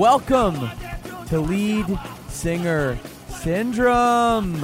Welcome to Lead Singer Syndrome.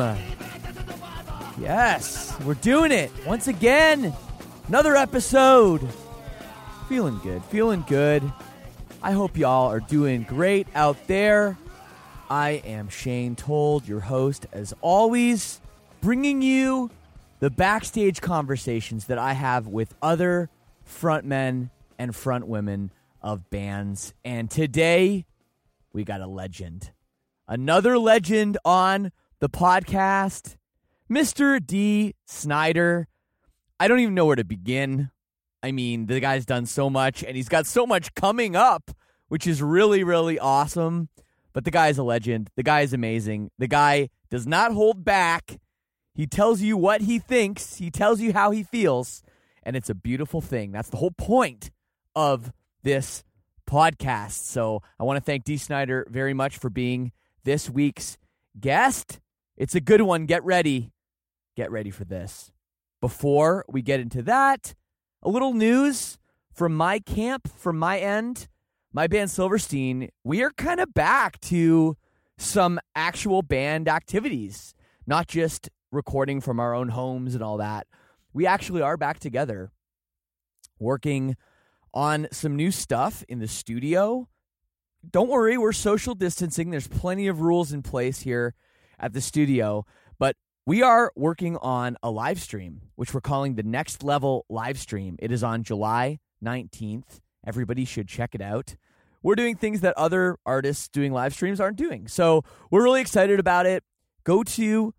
Yes, we're doing it once again. Another episode. Feeling good. I hope y'all are doing great out there. I am Shane Told, your host, as always, bringing you the backstage conversations that I have with other frontmen and frontwomen of bands. And today, we got a legend. Another legend on the podcast, Mr. Dee Snider. I don't even know where to begin. I mean, the guy's done so much, and he's got so much coming up, which is really, really awesome. But the guy's a legend. The guy is amazing. The guy does not hold back. He tells you what he thinks. He tells you how he feels. And it's a beautiful thing. That's the whole point of this podcast. So I want to thank Dee Snider very much for being this week's guest. It's a good one. Get ready. Get ready for this. Before we get into that, a little news from my camp, from my end. My band Silverstein, we are kind of back to some actual band activities, not just recording from our own homes and all that. We actually are back together, working on some new stuff in the studio. Don't worry, we're social distancing. There's plenty of rules in place here at the studio, but we are working on a live stream, which we're calling the Next Level live stream. It is on July 19th. Everybody should check it out. We're doing things that other artists doing live streams aren't doing. So we're really excited about it. Go to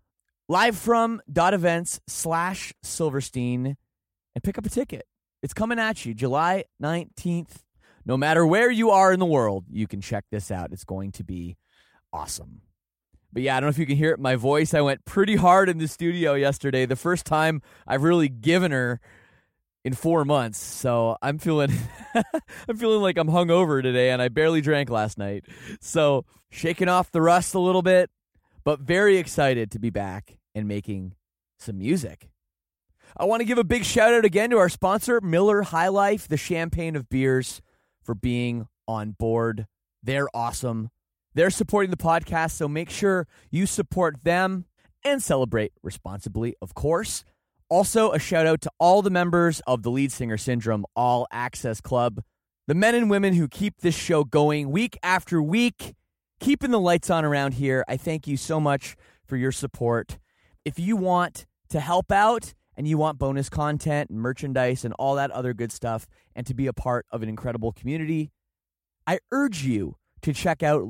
livefrom.events/Silverstein and pick up a ticket. It's coming at you July 19th. No matter where you are in the world, you can check this out. It's going to be awesome. But yeah, I don't know if you can hear it in my voice. I went pretty hard in the studio yesterday. The first time I've really given her in 4 months. So I'm feeling like I'm hungover today, and I barely drank last night. So shaking off the rust a little bit, but very excited to be back and making some music. I want to give a big shout out again to our sponsor, Miller High Life, the champagne of beers, for being on board. They're awesome. They're supporting the podcast, so make sure you support them and celebrate responsibly, of course. Also, a shout out to all the members of the Lead Singer Syndrome All Access Club, the men and women who keep this show going week after week, keeping the lights on around here. I thank you so much for your support. If you want to help out and you want bonus content and merchandise and all that other good stuff and to be a part of an incredible community, I urge you to check out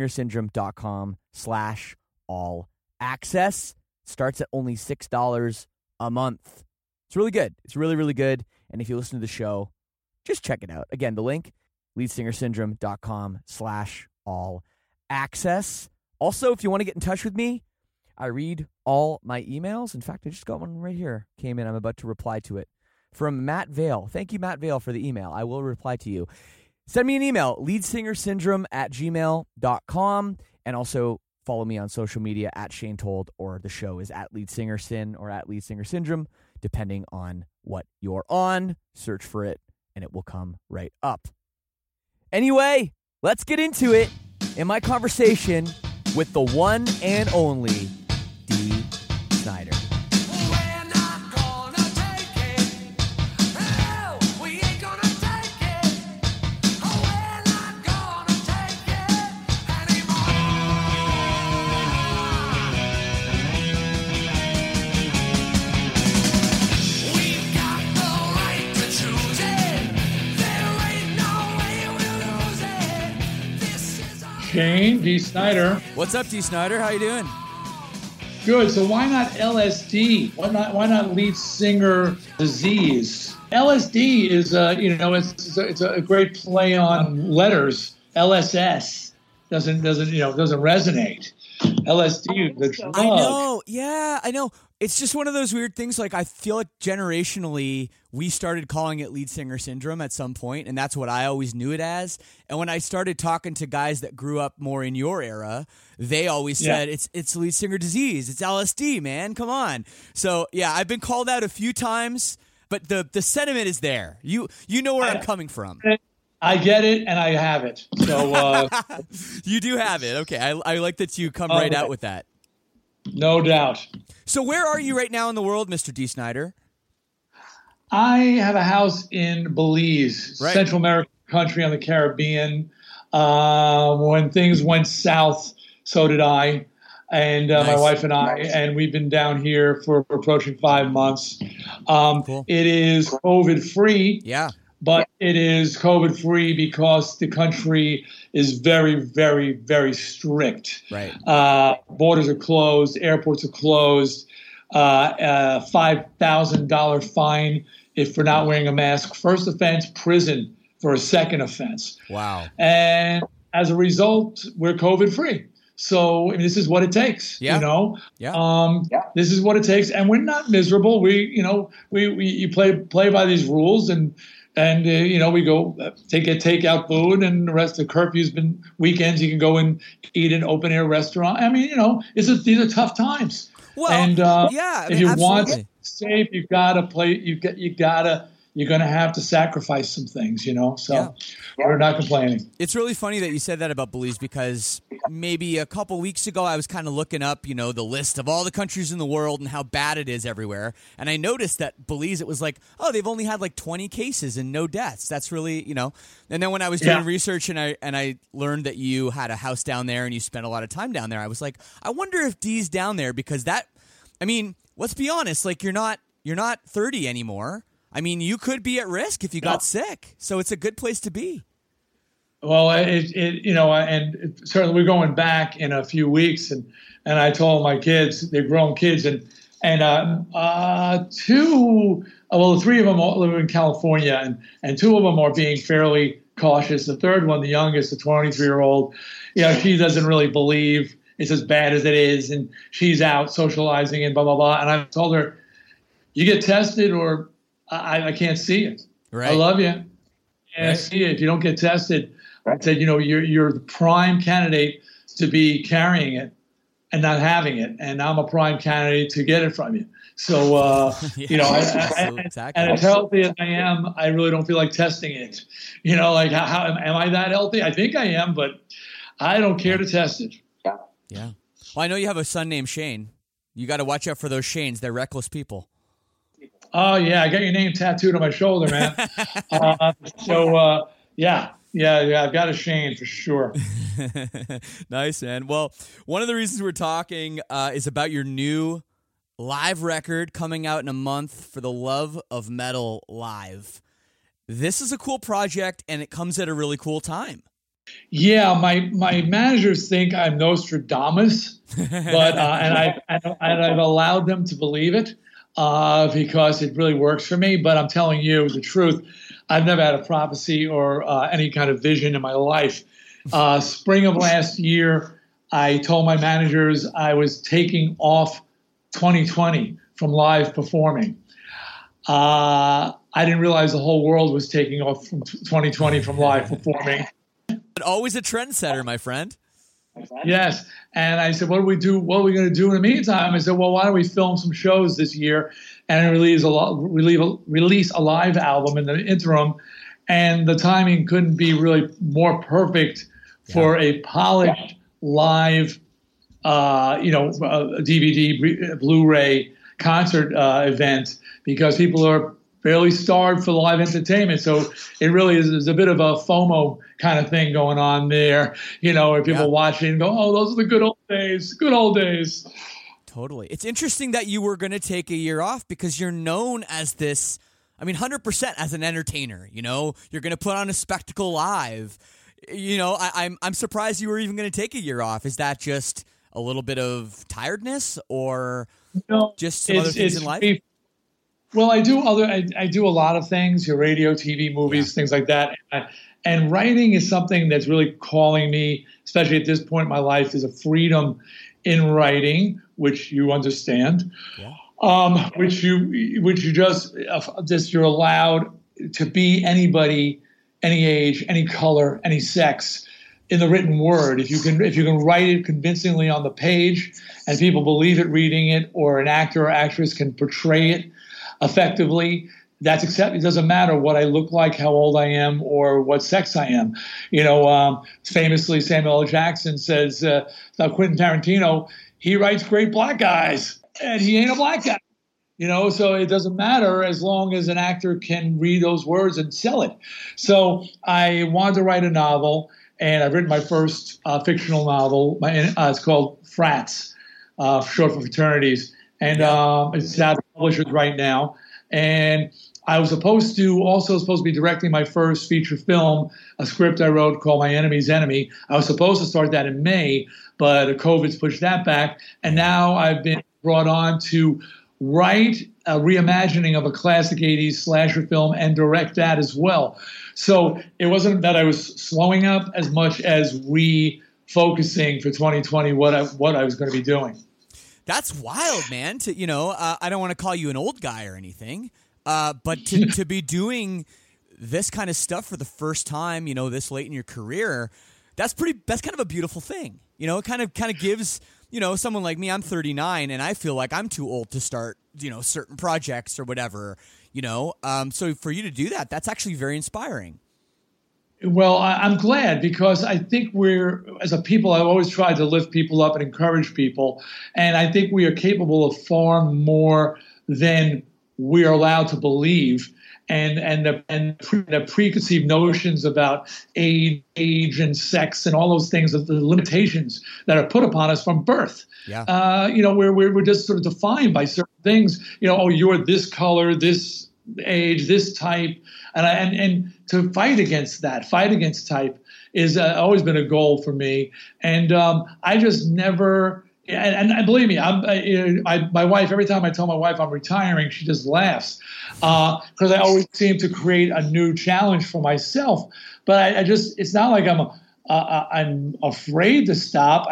leadsingersyndrome.com/all access. Starts at only $6 a month. It's really good. It's really, really good. And if you listen to the show, just check it out. Again, the link, leadsingersyndrome.com/all access. Also, if you want to get in touch with me, I read all my emails. In fact, I just got one right here. Came in. I'm about to reply to it. From Matt Vale. Thank you, Matt Vale, for the email. I will reply to you. Send me an email, leadsingersyndrome@gmail.com. And also follow me on social media at Shane Told, or the show is at leadsingersyn or at leadsingersyndrome, depending on what you're on. Search for it, and it will come right up. Anyway, let's get into it in my conversation with the one and only Dee Snider. Shane, Dee Snider. What's up, Dee Snider? How you doing? Good. So why not LSD? Why not lead singer disease? LSD is it's a great play on letters. LSS doesn't resonate. LSD, the drug. I know. Yeah, I know. It's just one of those weird things. Like, I feel like generationally, we started calling it lead singer syndrome at some point, and that's what I always knew it as. And when I started talking to guys that grew up more in your era, they always said it's lead singer disease. It's LSD, man. Come on. So yeah, I've been called out a few times, but the sentiment is there. You know where I'm coming from. I get it, and I have it. So you do have it. Okay, I like that you come right out with that. No doubt. So where are you right now in the world, Mr. D. Snider? I have a house in Belize, right. Central American country on the Caribbean. When things went south, so did I. And nice. My wife and I, and we've been down here for approaching 5 months. Cool. It is COVID-free. Yeah. But it is COVID-free because the country is very, very, very strict. Right. Borders are closed. Airports are closed. $5,000 fine if for not wearing a mask. First offense, prison for a second offense. Wow. And as a result, we're COVID-free. So this is what it takes, Yeah. This is what it takes, and we're not miserable. You play by these rules, and we go get takeout food, and the rest of the curfew's been weekends. You can go and eat in an open air restaurant. I mean, these are tough times. Well, and if you want to absolutely. save, you gotta play. You're going to have to sacrifice some things, so we're not complaining. It's really funny that you said that about Belize because maybe a couple weeks ago I was kind of looking up, the list of all the countries in the world and how bad it is everywhere. And I noticed that Belize, it was like, oh, they've only had like 20 cases and no deaths. That's really, And then when I was doing research and I learned that you had a house down there and you spent a lot of time down there, I was like, I wonder if Dee's down there because let's be honest, like you're not 30 anymore. I mean, you could be at risk if you got sick, so it's a good place to be. Well, and certainly we're going back in a few weeks, and I told my kids, they're grown kids, and the three of them live in California, and two of them are being fairly cautious. The third one, the youngest, the 23-year-old, she doesn't really believe it's as bad as it is, and she's out socializing and blah blah blah. And I told her, you get tested or I can't see it. Right. I love you. And see it. If you don't get tested, I said, you're the prime candidate to be carrying it and not having it. And I'm a prime candidate to get it from you. So, exactly. And as healthy as I am, I really don't feel like testing it. How am I that healthy? I think I am, but I don't care to test it. Yeah. Well, I know you have a son named Shane. You got to watch out for those Shanes. They're reckless people. Oh, yeah. I got your name tattooed on my shoulder, man. Yeah, I've got a Shane for sure. Nice, man. Well, one of the reasons we're talking is about your new live record coming out in a month for the Love of Metal Live. This is a cool project, and it comes at a really cool time. Yeah, my managers think I'm Nostradamus, but and I've allowed them to believe it. Because it really works for me. But I'm telling you the truth. I've never had a prophecy or any kind of vision in my life. Spring of last year, I told my managers I was taking off 2020 from live performing. I didn't realize the whole world was taking off from 2020 from live performing. But always a trendsetter, my friend. Yes. And I said, what do we do? What are we going to do in the meantime? I said, well, why don't we film some shows this year and release a live album in the interim? And the timing couldn't be really more perfect for a polished live, DVD, Blu-ray concert event because people are fairly starved for live entertainment. So it really is a bit of a FOMO kind of thing going on there, where people watch it and go, oh, those are the good old days. Totally. It's interesting that you were going to take a year off because you're known as this, 100% as an entertainer, you're going to put on a spectacle live. I'm surprised you were even going to take a year off. Is that just a little bit of tiredness or just some other things in life? Well, I do a lot of things, your radio, TV, movies, things like that. And writing is something that's really calling me, especially at this point in my life. There's a freedom in writing, which you understand, which you just you're allowed to be anybody, any age, any color, any sex in the written word. If you can write it convincingly on the page and people believe it reading it, or an actor or actress can portray it effectively, that's accepted. It doesn't matter what I look like, how old I am, or what sex I am. Famously, Samuel L. Jackson says, Quentin Tarantino, he writes great black guys, and he ain't a black guy. So it doesn't matter as long as an actor can read those words and sell it. So I wanted to write a novel, and I've written my first fictional novel. It's called Frats, short for fraternities. And it's out of publishers right now. And I was supposed to be directing my first feature film, a script I wrote called My Enemy's Enemy. I was supposed to start that in May, but COVID's pushed that back. And now I've been brought on to write a reimagining of a classic 80s slasher film and direct that as well. So it wasn't that I was slowing up as much as refocusing for 2020 what I was going to be doing. That's wild, man. I don't want to call you an old guy or anything, but to be doing this kind of stuff for the first time, this late in your career, that's kind of a beautiful thing. It kind of gives, someone like me, I'm 39 and I feel like I'm too old to start, certain projects or whatever, so for you to do that, that's actually very inspiring. Well, I'm glad, because I think as a people, I've always tried to lift people up and encourage people. And I think we are capable of far more than we are allowed to believe. And the preconceived notions about age and sex and all those things, the limitations that are put upon us from birth. Yeah. We're just sort of defined by certain things. You're this color, this age, this type. And to fight against type is always been a goal for me. And I just never, and believe me, my wife, every time I tell my wife I'm retiring, she just laughs because I always seem to create a new challenge for myself. But it's not like I'm afraid to stop.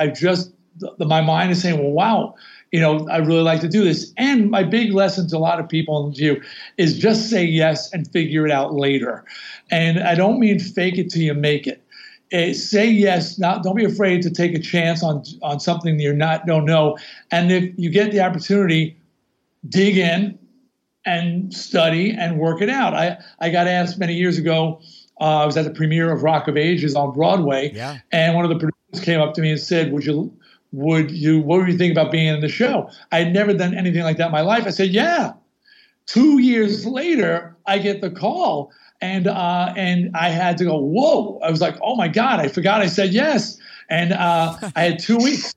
My mind is saying, well, wow, I really like to do this. And my big lesson to a lot of people in you is just say yes and figure it out later. And I don't mean fake it till you make it. Say yes. Don't be afraid to take a chance on something that don't know. And if you get the opportunity, dig in and study and work it out. I got asked many years ago. I was at the premiere of Rock of Ages on Broadway, yeah. And one of the producers came up to me and said, what would you think about being in the show? I had never done anything like that in my life. I said, yeah. 2 years later, I get the call, and I had to go, whoa. I was like, oh my God, I forgot I said yes. And I had 2 weeks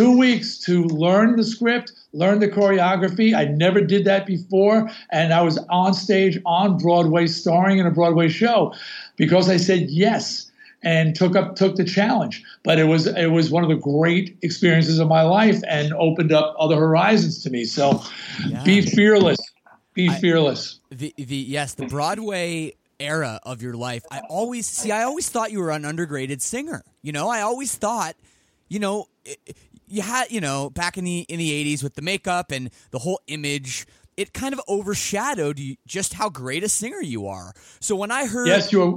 to learn the script, learn the choreography. I never did that before. And I was on stage on Broadway, starring in a Broadway show because I said yes. And took the challenge, but it was one of the great experiences of my life and opened up other horizons to me. So, yeah. Be fearless. Fearless. The Broadway era of your life. I always thought you were an underrated singer. I always thought, you had back in the 80s with the makeup and the whole image. It kind of overshadowed just how great a singer you are. So when I heard... Yes, you are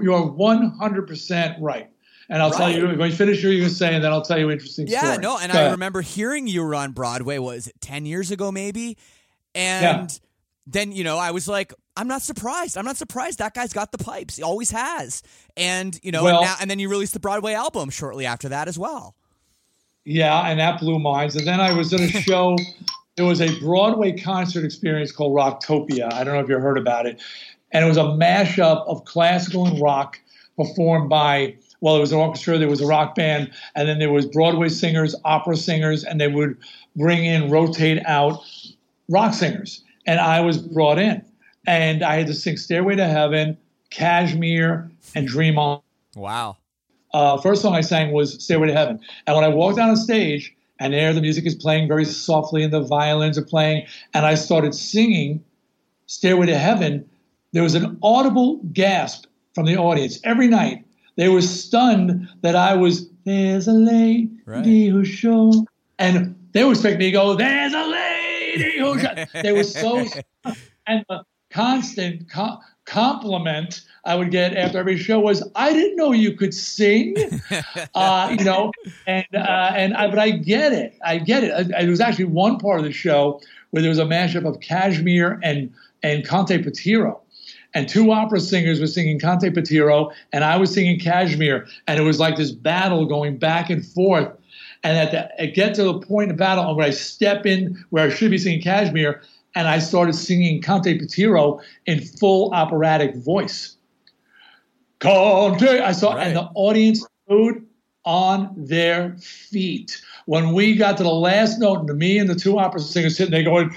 100% right. And I'll tell you, when you finish what you're going to say, and then I'll tell you an interesting story. Yeah, no, and I remember hearing you were on Broadway, was it 10 years ago maybe? And then, I was like, I'm not surprised. That guy's got the pipes. He always has. And, and then you released the Broadway album shortly after that as well. Yeah, and that blew minds. And then I was at a show... There was a Broadway concert experience called Rocktopia. I don't know if you heard about it. And it was a mashup of classical and rock performed by, well, it was an orchestra, there was a rock band, and then there was Broadway singers, opera singers, and they would rotate out rock singers. And I was brought in. And I had to sing Stairway to Heaven, Kashmir, and Dream On. Wow. First song I sang was Stairway to Heaven. And when I walked on stage, and there the music is playing very softly and the violins are playing, and I started singing Stairway to Heaven, there was an audible gasp from the audience every night. They were stunned that I was, there's a lady who's sure. And they were expecting me to go, there's a lady who's sure. They were so stunned. And the constant compliment I would get after every show was, I didn't know you could sing, but I get it. It was actually one part of the show where there was a mashup of Kashmir and Conte Patiro. and two opera singers were singing Cante Patiro, and I was singing Kashmir, and it was like this battle going back and forth. And I get to the point of battle where I step in where I should be singing Kashmir, and I started singing Cante Patiro in full operatic voice. Cante, I saw, and the audience stood on their feet. When we got to the last note, and me and the two opera singers sitting there going,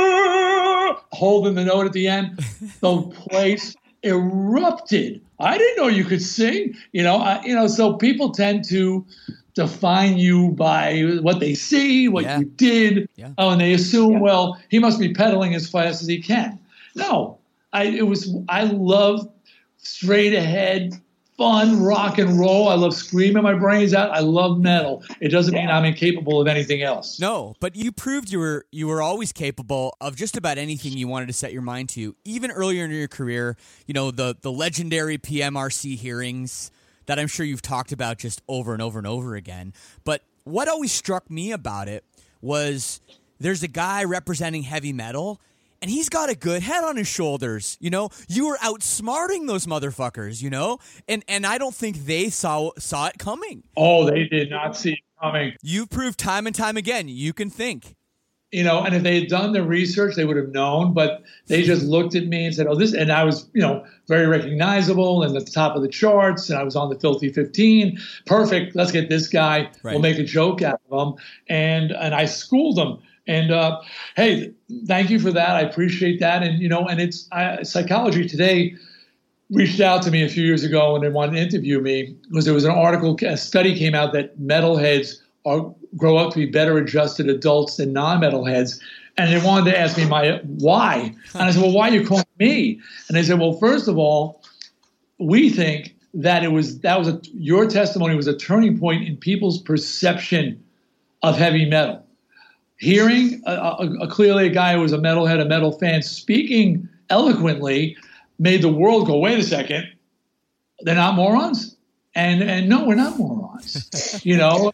holding the note at the end, the place erupted. I didn't know you could sing, so people tend to define you by what they see, what you did. Yeah. Oh, and they assume, well, he must be pedaling as fast as he can. No, I love straight ahead, fun rock and roll. I love screaming my brains out. I love metal. It doesn't mean I'm incapable of anything else. No, but you proved you were always capable of just about anything you wanted to set your mind to. Even earlier in your career, the legendary PMRC hearings that I'm sure you've talked about just over and over and over again. But what always struck me about it was there's a guy representing heavy metal, and he's got a good head on his shoulders. You were outsmarting those motherfuckers, and I don't think they saw it coming. Oh, they did not see it coming. You've proved time and time again you can think. And if they had done the research, they would have known, but they just looked at me and said, and I was, very recognizable and at the top of the charts, and I was on the Filthy 15. Perfect. Let's get this guy. Right. We'll make a joke out of him. And I schooled them. And, hey, thank you for that. I appreciate that. And, and it's Psychology Today reached out to me a few years ago and they wanted to interview me because there was an article, a study came out that metalheads grow up to be better adjusted adults than non-metalheads. And they wanted to ask me why. And I said, well, why are you calling me? And they said, well, first of all, we think that your testimony was a turning point in people's perception of heavy metal. Hearing clearly a guy who was a metalhead, a metal fan, speaking eloquently made the world go, wait a second, they're not morons? And no, we're not morons. Just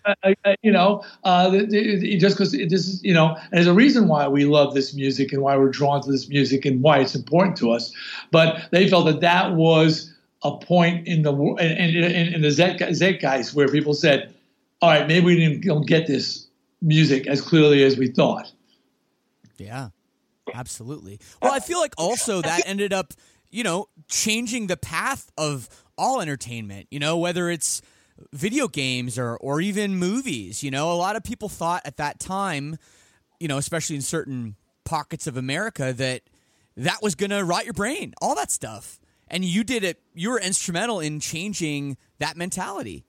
because this is, and there's a reason why we love this music and why we're drawn to this music and why it's important to us. But they felt that was a point in the Zeitgeist where people said, all right, maybe we don't get this music as clearly as we thought. Yeah, absolutely. Well, I feel like also that ended up, changing the path of all entertainment, whether it's video games or even movies. A lot of people thought at that time, especially in certain pockets of America, that was going to rot your brain, all that stuff. And you did it. You were instrumental in changing that mentality.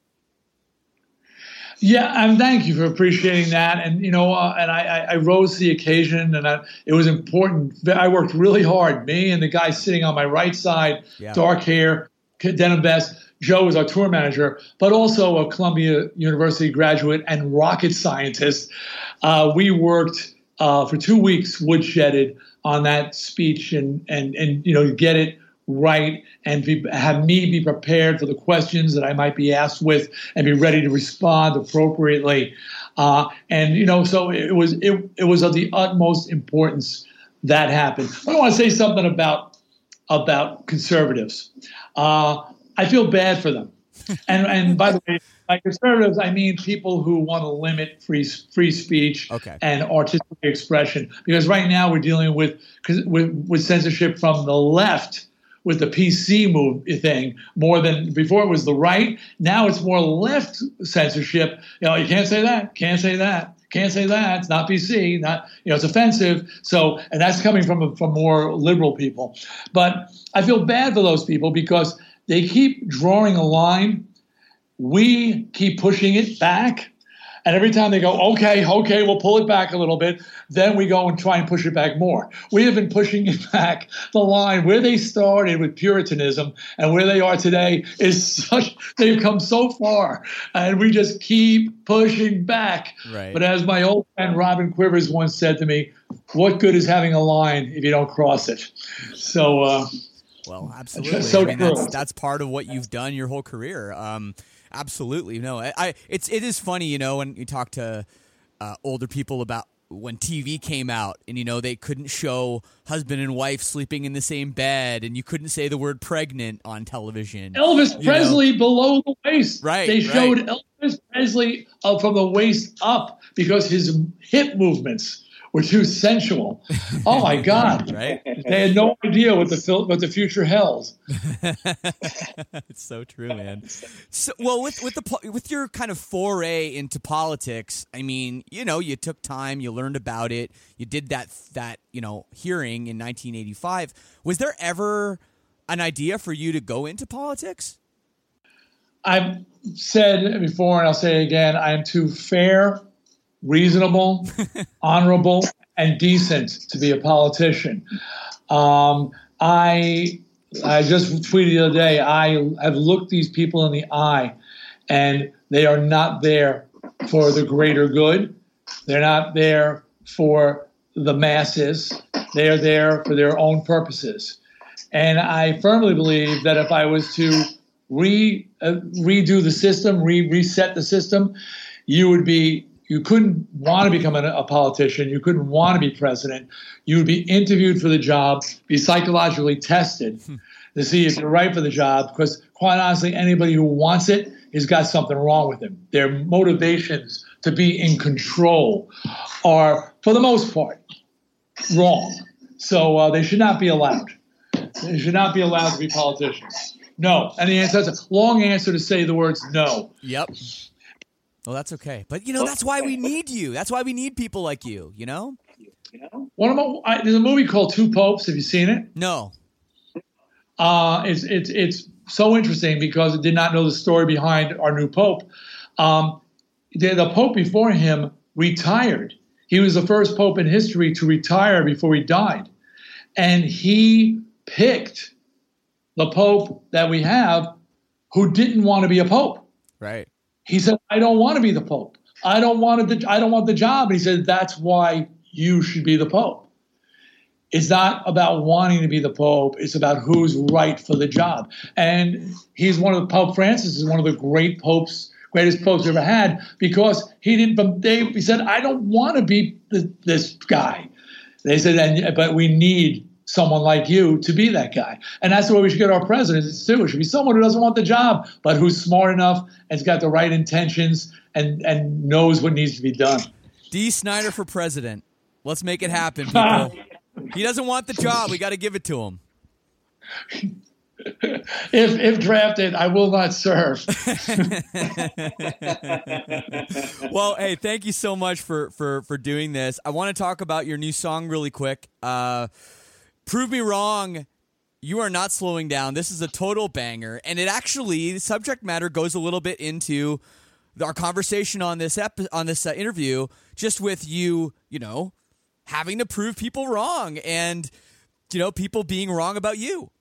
Yeah, and thank you for appreciating that. And, and I rose to the occasion, and it was important. I worked really hard. Me and the guy sitting on my right side, dark hair, denim vest. Joe was our tour manager, but also a Columbia University graduate and rocket scientist. We worked for 2 weeks, woodshedded on that speech and get it right and have me be prepared for the questions that I might be asked with and be ready to respond appropriately. So it was of the utmost importance that happened. I want to say something about conservatives. I feel bad for them. And by the way, by conservatives, I mean people who want to limit free speech and artistic expression. Because right now we're dealing with censorship from the left, with the PC thing, more than before. It was the right. Now it's more left censorship. You can't say that. Can't say that. Can't say that. It's not PC. Not it's offensive. So, and that's coming from more liberal people. But I feel bad for those people because they keep drawing a line. We keep pushing it back. And every time they go, okay, we'll pull it back a little bit, then we go and try and push it back more. We have been pushing it back. The line where they started with Puritanism and where they are today they've come so far, and we just keep pushing back. Right. But as my old friend Robin Quivers once said to me, what good is having a line if you don't cross it? So, well, absolutely. So that's part of what you've done your whole career. Absolutely. No, it is funny, when you talk to older people about when TV came out and, they couldn't show husband and wife sleeping in the same bed and you couldn't say the word pregnant on television. Elvis Presley below the waist. Right. They showed Elvis Presley from the waist up because his hip movements were too sensual. Oh my God! Right? They had no idea what the future held. It's so true, man. So, well, with your kind of foray into politics, I mean, you took time, you learned about it, you did that hearing in 1985. Was there ever an idea for you to go into politics? I've said before, and I'll say it again: I am too fair, reasonable, honorable, and decent to be a politician. I just tweeted the other day, I have looked these people in the eye, and they are not there for the greater good. They're not there for the masses. They are there for their own purposes. And I firmly believe that if I was to redo the system, reset the system, you couldn't want to become a politician. You couldn't want to be president. You would be interviewed for the job, be psychologically tested to see if you're right for the job, because quite honestly, anybody who wants it has got something wrong with them. Their motivations to be in control are, for the most part, wrong. So they should not be allowed. They should not be allowed to be politicians. No. And the answer, that's a long answer to say the words no. Yep. Well, that's okay. But, that's why we need you. That's why we need people like you, There's a movie called Two Popes. Have you seen it? No. It's so interesting because I did not know the story behind our new Pope. The Pope before him retired. He was the first Pope in history to retire before he died. And he picked the Pope that we have who didn't want to be a Pope. Right. He said, I don't want to be the Pope. I don't want the job. And he said, that's why you should be the Pope. It's not about wanting to be the Pope. It's about who's right for the job. And Pope Francis is one of the greatest popes we've ever had, because he said, I don't want to be this guy. They said, but we need someone like you to be that guy. And that's the way we should get our presidents too. It should be someone who doesn't want the job, but who's smart enough and has got the right intentions and knows what needs to be done. Dee Snider for president. Let's make it happen, people. He doesn't want the job. We got to give it to him. If drafted, I will not serve. Well, hey, thank you so much for doing this. I want to talk about your new song really quick. Prove Me Wrong. You are not slowing down. This is a total banger. And it actually, the subject matter goes a little bit into our conversation on this interview, just with you, having to prove people wrong and, people being wrong about you.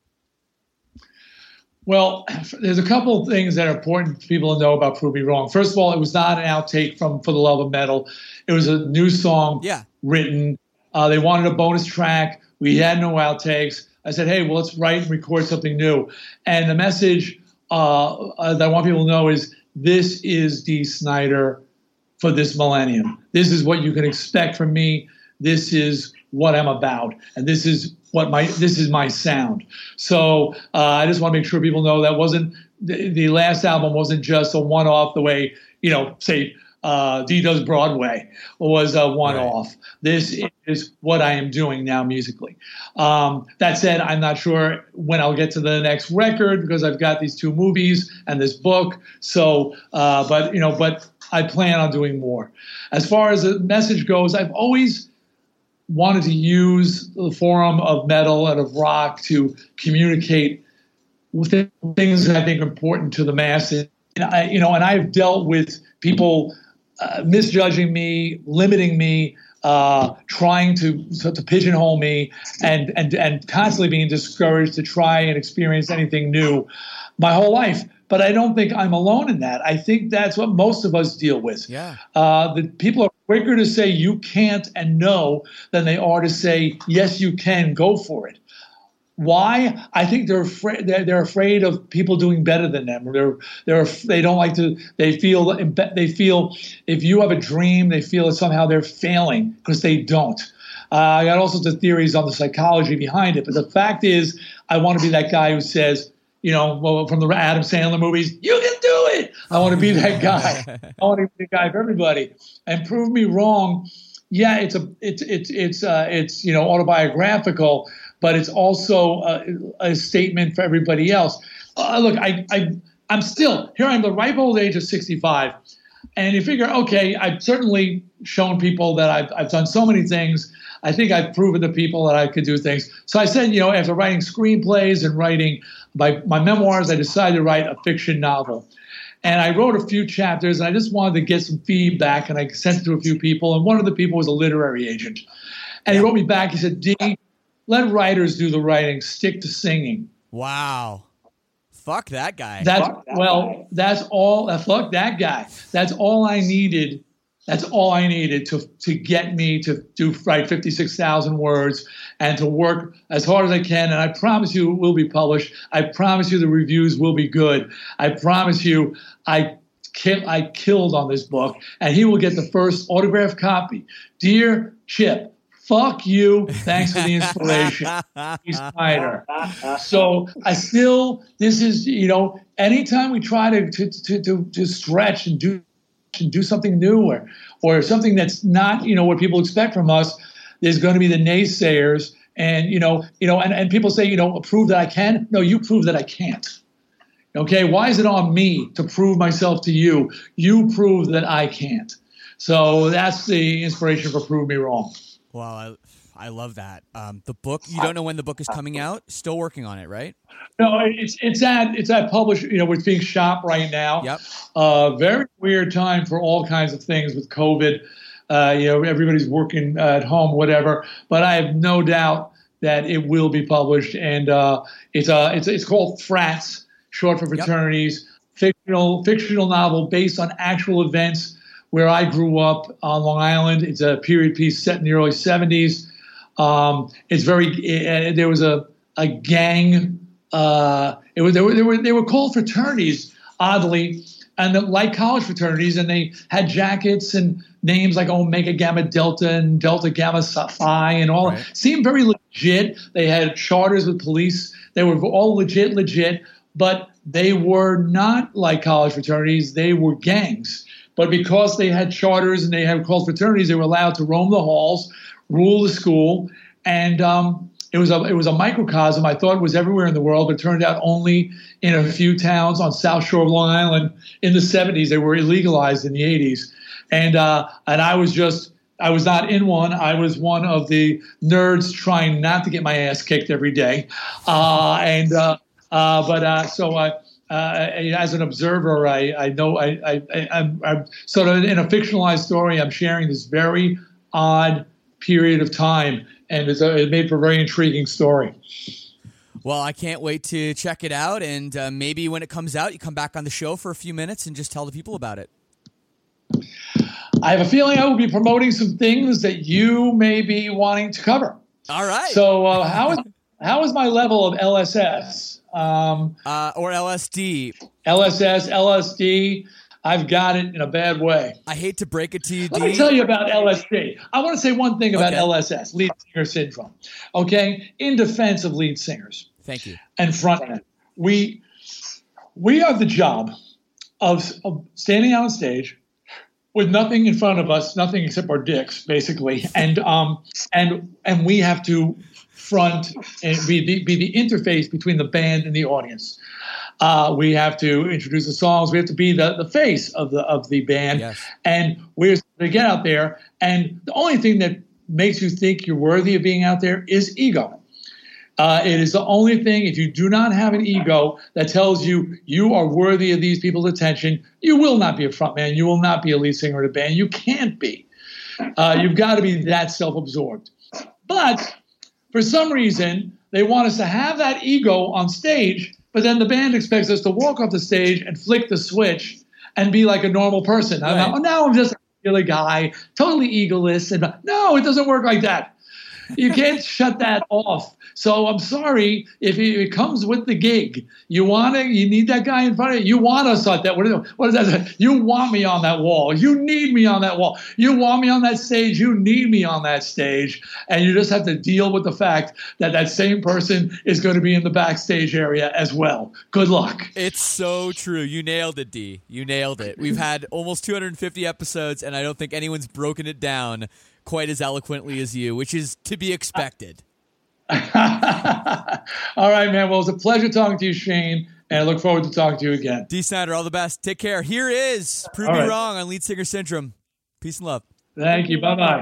Well, there's a couple of things that are important for people to know about Prove Me Wrong. First of all, it was not an outtake from For the Love of Metal. It was a new song written. They wanted a bonus track. We had no outtakes. I said, hey, well, let's write and record something new. And the message that I want people to know is, this is Dee Snider for this millennium. This is what you can expect from me. This is what I'm about. And this is my sound. So I just want to make sure people know that wasn't the last album wasn't just a one-off the way, say, Dee does Broadway was a one-off. Right. This is what I am doing now musically. That said, I'm not sure when I'll get to the next record because I've got these 2 movies and this book. So, but I plan on doing more. As far as the message goes, I've always wanted to use the forum of metal and of rock to communicate with things that I think are important to the masses. And I've dealt with people misjudging me, limiting me, trying to pigeonhole me, and constantly being discouraged to try and experience anything new my whole life. But I don't think I'm alone in that. I think that's what most of us deal with. Yeah. The people are quicker to say you can't and no than they are to say, yes, you can, go for it. Why? I think they're afraid. They're afraid of people doing better than them. They don't like to. They feel if you have a dream, they feel that somehow they're failing because they don't. I got all sorts of theories on the psychology behind it, but the fact is, I want to be that guy who says, from the Adam Sandler movies, you can do it. I want to be that guy. I want to be the guy for everybody, and prove me wrong. Yeah, it's autobiographical, but it's also a statement for everybody else. Look, I'm still here. I'm the ripe old age of 65, and you figure, okay, I've certainly shown people that I've done so many things. I think I've proven to people that I could do things. So I said, after writing screenplays and writing my memoirs, I decided to write a fiction novel. And I wrote a few chapters, and I just wanted to get some feedback, and I sent it to a few people. And one of the people was a literary agent. And he wrote me back. He said, D, let writers do the writing. Stick to singing. Wow. Fuck that guy. That's all. Fuck that guy. That's all I needed. That's all I needed to get me to write 56,000 words and to work as hard as I can. And I promise you it will be published. I promise you the reviews will be good. I promise you I killed on this book, and he will get the first autographed copy. Dear Chip, fuck you. Thanks for the inspiration. He's Snyder. So this is, anytime we try to stretch and do something new or something that's not, what people expect from us, there's going to be the naysayers. And, and people say, prove that I can. No, you prove that I can't. Okay. Why is it on me to prove myself to you? You prove that I can't. So that's the inspiration for Prove Me Wrong. Wow. I love that. The book, you don't know when the book is coming out? Still working on it, right? No, it's at publish. It's being shopped right now. Yep. Very weird time for all kinds of things with COVID. Everybody's working at home, whatever. But I have no doubt that it will be published, and it's called Frats, short for fraternities. Yep. Fictional novel based on actual events where I grew up on Long Island. It's a period piece set in the early 70s. There was a gang. They were called fraternities, oddly, and like college fraternities, and they had jackets and names like Omega Gamma Delta and Delta Gamma Phi and all. Right. Seemed very legit. They had charters with police. They were all legit, but they were not like college fraternities. They were gangs. But because they had charters and they had called fraternities, they were allowed to roam the halls, rule the school, and it was a microcosm. I thought it was everywhere in the world, but it turned out only in a few towns on South Shore of Long Island in the 70s. They were illegalized in the 80s, and I was not in one. I was one of the nerds trying not to get my ass kicked every day, as an observer, I know I'm sort of in a fictionalized story. I'm sharing this very odd period of time, and it made for a very intriguing story. Well, I can't wait to check it out, and maybe when it comes out, you come back on the show for a few minutes and just tell the people about it. I have a feeling I will be promoting some things that you may be wanting to cover. All right. So how is my level of LSS? Or LSD. LSD. I've got it in a bad way. I hate to break it to you, Let me tell you about LSD. I want to say one thing about LSS, lead singer syndrome. Okay? In defense of lead singers. Thank you. And frontmen. We have the job of standing on stage with nothing in front of us, nothing except our dicks, basically. And we have to front and be the interface between the band and the audience. We have to introduce the songs. We have to be the face of the band. Yes. And we're to get out there. And the only thing that makes you think you're worthy of being out there is ego. It is the only thing. If you do not have an ego that tells you you are worthy of these people's attention, you will not be a frontman. You will not be a lead singer in a band. You can't be. You've got to be that self-absorbed. But for some reason, they want us to have that ego on stage, but then the band expects us to walk off the stage and flick the switch and be like a normal person. Right. Now I'm just a regular guy, totally egoless. And no, it doesn't work like that. You can't shut that off. So I'm sorry if it comes with the gig. You need that guy in front of you. You want us at that. What is that? You want me on that wall. You need me on that wall. You want me on that stage. You need me on that stage. And you just have to deal with the fact that that same person is going to be in the backstage area as well. Good luck. It's so true. You nailed it, D. You nailed it. We've had almost 250 episodes, and I don't think anyone's broken it down quite as eloquently as you, which is to be expected. All right, man. Well, it was a pleasure talking to you, Shane, and I look forward to talking to you again. D. Snider, all the best. Take care. Here is Prove Me Wrong on Lead Singer Syndrome. Peace and love. Thank you. Bye-bye.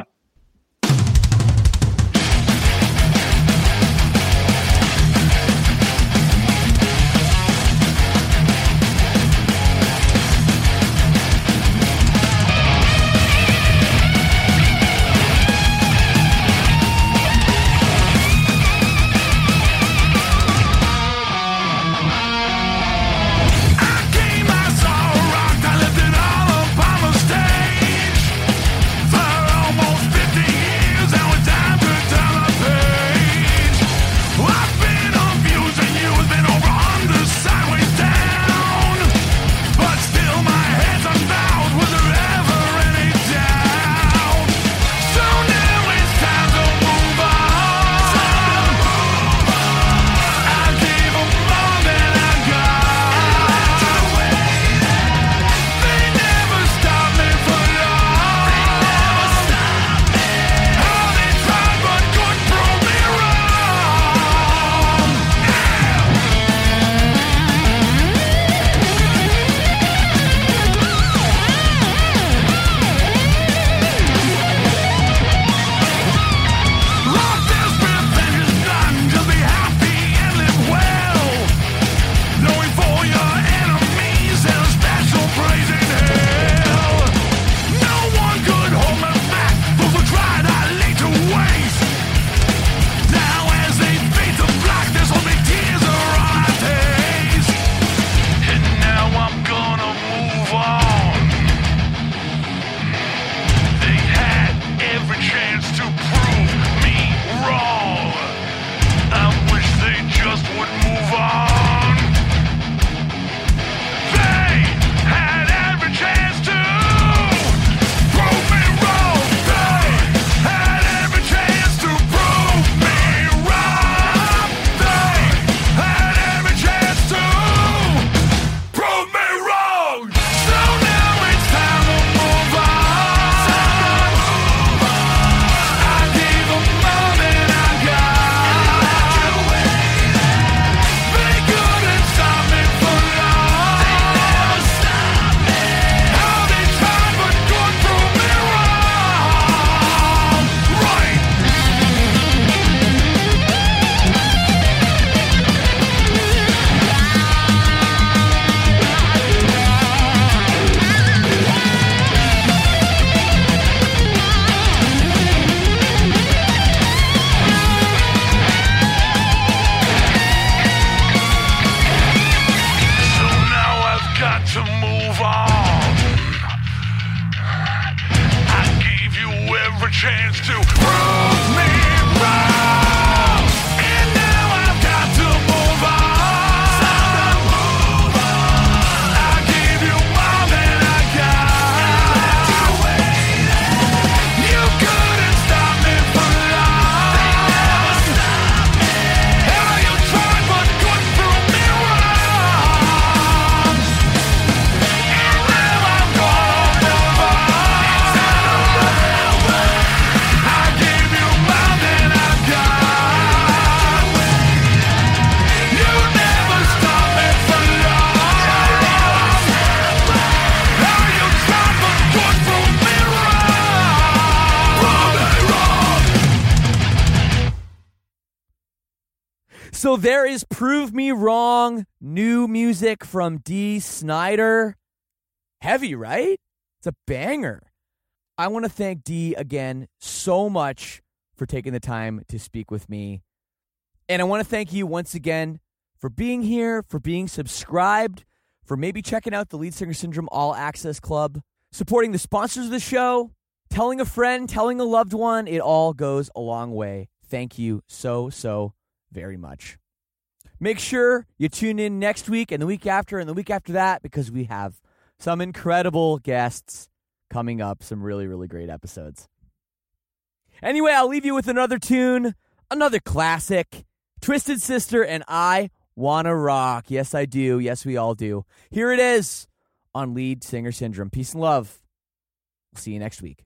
So there is Prove Me Wrong, new music from D. Snider. Heavy, right? It's a banger. I want to thank D again so much for taking the time to speak with me. And I want to thank you once again for being here, for being subscribed, for maybe checking out the Lead Singer Syndrome All Access Club, supporting the sponsors of the show, telling a friend, telling a loved one. It all goes a long way. Thank you so, so very much. Make sure you tune in next week and the week after and the week after that, because we have some incredible guests coming up, some really, really great episodes. Anyway, I'll leave you with another tune, another classic, Twisted Sister and I Wanna Rock. Yes, I do. Yes, we all do. Here it is on Lead Singer Syndrome. Peace and love. We'll see you next week.